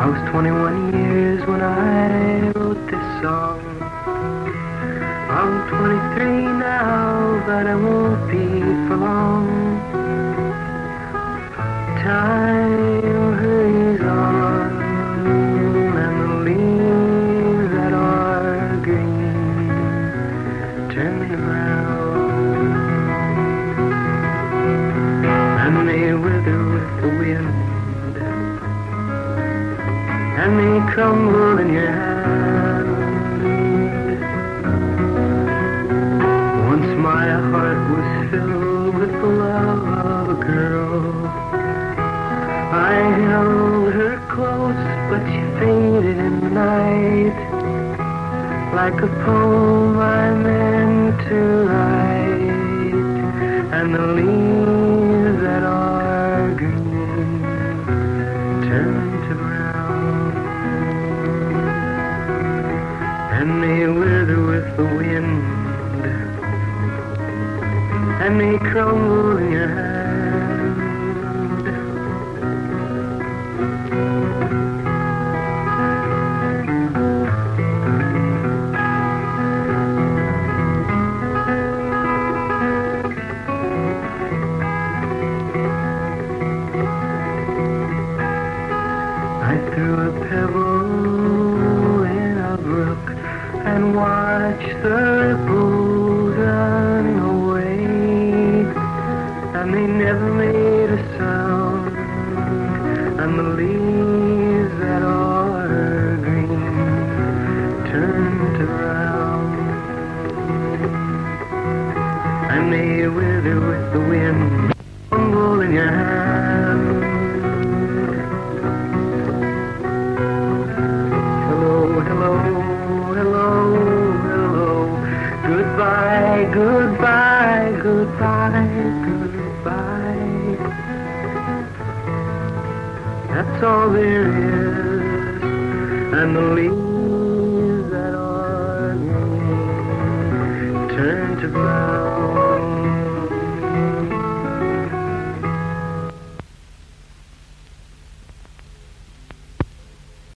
I was 21 years when I wrote this song. I'm 23 now, but I won't be for long. Time hurries on, and the leaves that are green turn around, and they wither with the wind, and they crumble in your hand. Once my heart was filled with the love of a girl. I held her close, but she faded in the night, like a poem I meant to write, and the leaves that are green turn to brown, and they wither with the wind, and they crumble in your hand. I threw a pebble in a brook and watched the ripples run away, and they never made a sound, and the leaves that are green turned to brown, and they wither with the wind, tumble in your hand. Goodbye, goodbye, goodbye, goodbye. That's all there is, and the leaves that are green turn to brown.